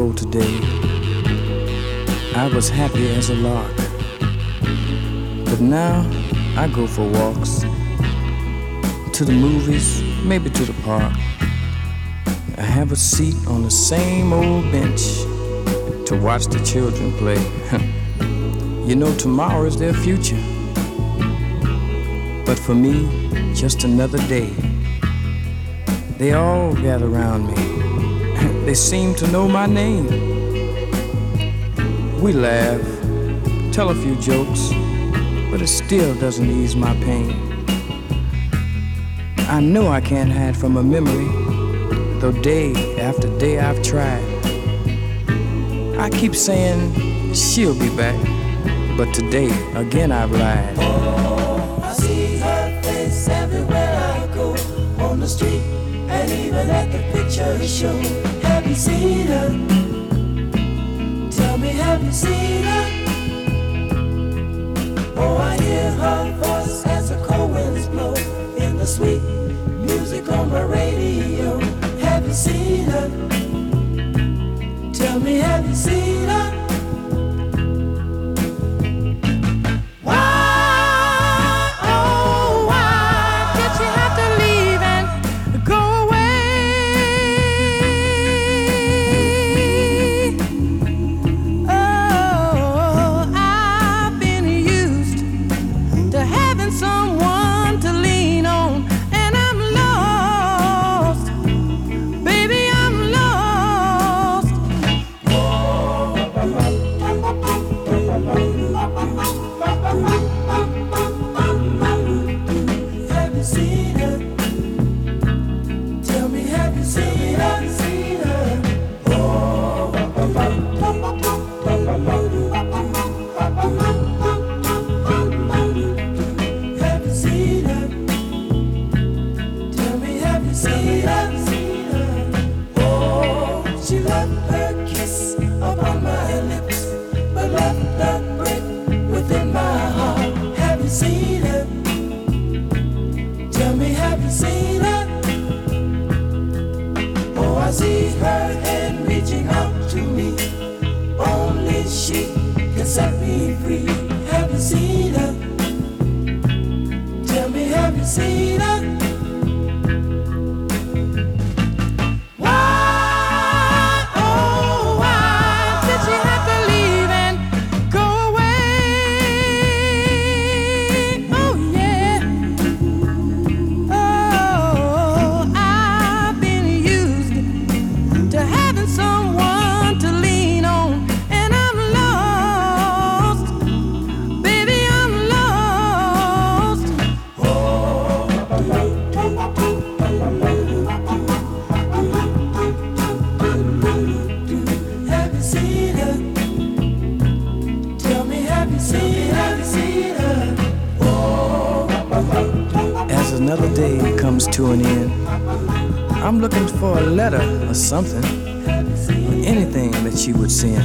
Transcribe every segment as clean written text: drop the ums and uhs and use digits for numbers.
ago today, I was happy as a lark. But now I go for walks, to the movies, maybe to the park. I have a seat on the same old bench to watch the children play. You know, tomorrow is their future, but for me, just another day. They all gather around me. They seem to know my name. We laugh, tell a few jokes, but it still doesn't ease my pain. I know I can't hide from a memory, though day after day I've tried. I keep saying she'll be back, but today again I've lied. Oh, I see her face everywhere I go, on the street and even at the picture show. Have you seen her? Tell me, have you seen her? Oh, I hear her voice as the cold winds blow in the sweet music on my radio. Have you seen her? Tell me, have you seen her? Another day comes to an end. I'm looking for a letter or something, or anything that she would send.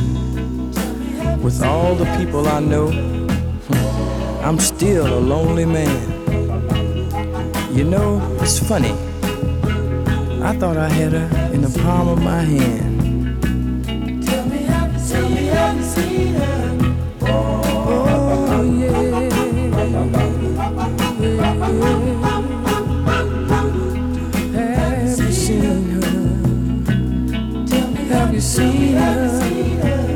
With all the people I know, I'm still a lonely man. You know, it's funny. I thought I had her in the palm of my hand. Tell me, have you seen her? Oh, yeah. Have you seen her? Have you seen her?